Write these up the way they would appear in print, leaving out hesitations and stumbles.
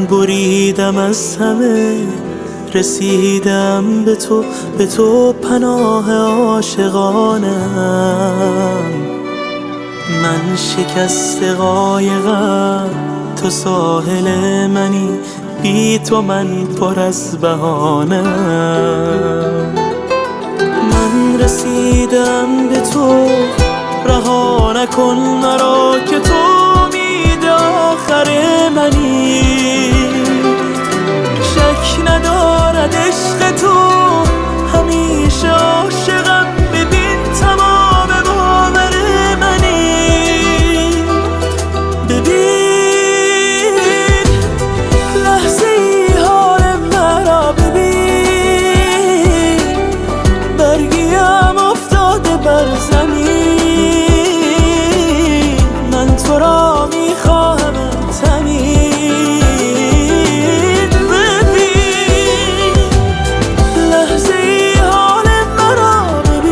بریدم از همه، رسیدم به تو پناه عاشقانم. من شکست قایقم، تو ساحل منی، بی تو من پر از بهانم. من رسیدم به تو، رها نکن مرا که تو امید آخر منی. شک ندارد عشق تو، همیشه عاشقم، ببین تمام باور منی. ببین لحظه ای حال مرا، ببین برگیم افتاده بر زمین. من تو را میخواهمت همین. ببین لحظه ای حال مرا،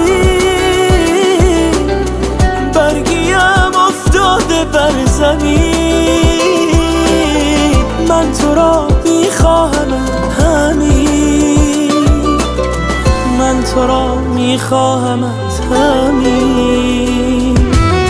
ببین برگیم افتاده بر زمین. من تو را میخواهمت همین. من تو را میخواهمت همین.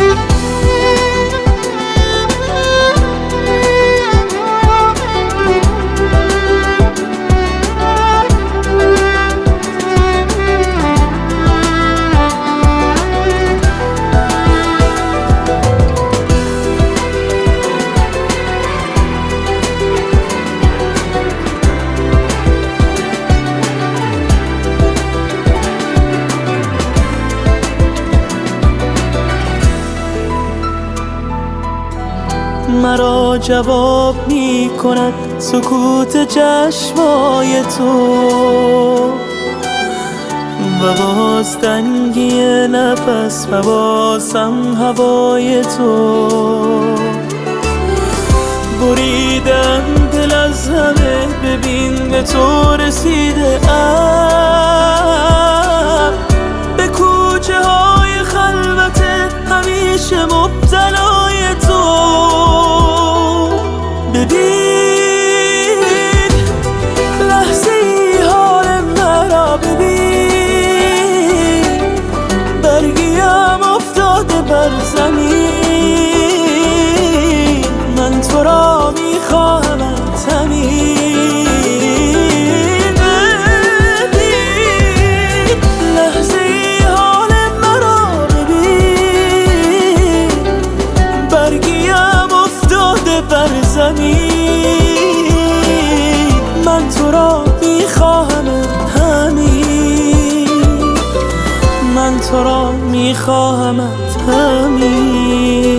مرا جواب می کند سکوت چشمای تو، و باز تنگی نفس و بازم هوای تو. بریدم دل از همه، ببین به تو رسیده ام. به کوچه های خلوتت همیشه مبتلای تو. ببین لحظه ای حال مرا، ببین برگیم افتاده بر زمین. من تو را میخواهمت همین. ببین لحظه ای حال مرا، ببین برگیم افتاده بر زمین. من تو را میخواهمت همین. من تو را میخواهمت همین.